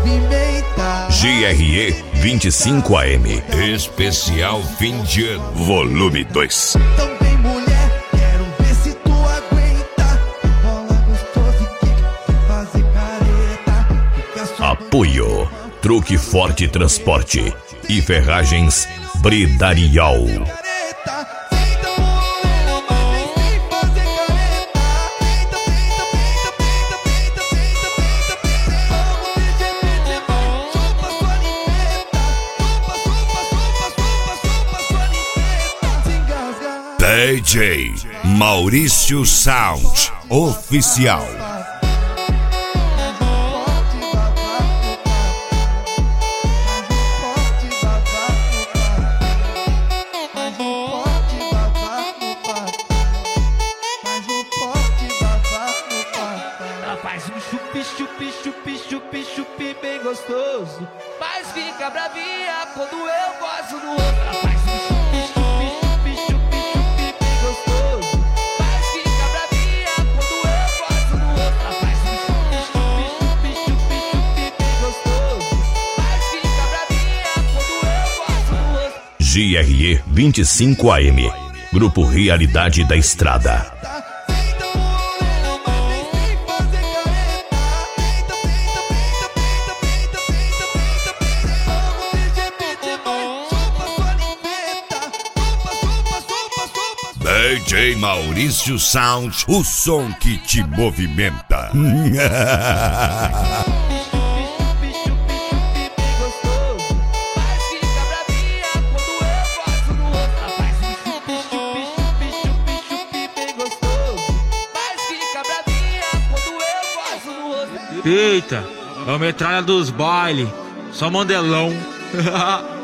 GRE 25 AM. Especial fim de ano. Volume 2. Também mulher, quero ver se tu aguenta. Rola gostoso que fazer careta. Apoio Truque Forte Transporte e Ferragens Bridarial. DJ Maurício Sound Oficial. Faz um chupi, chupi, chupi, chupi, chupi bem gostoso, mas fica bravinha quando eu gosto do outro. Faz um chupi, chupi, chupi, chupi, chupi bem gostoso, mas fica bravinha quando eu gosto do outro. Faz um chupi, chupi, chupi, chupi, chupi bem gostoso, mas fica bravinha quando eu gosto do outro. GRE 25 AM. Grupo Realidade da Estrada. DJ Maurício Sound, o som que te movimenta. Eita, é o metralha dos baile, só mandelão.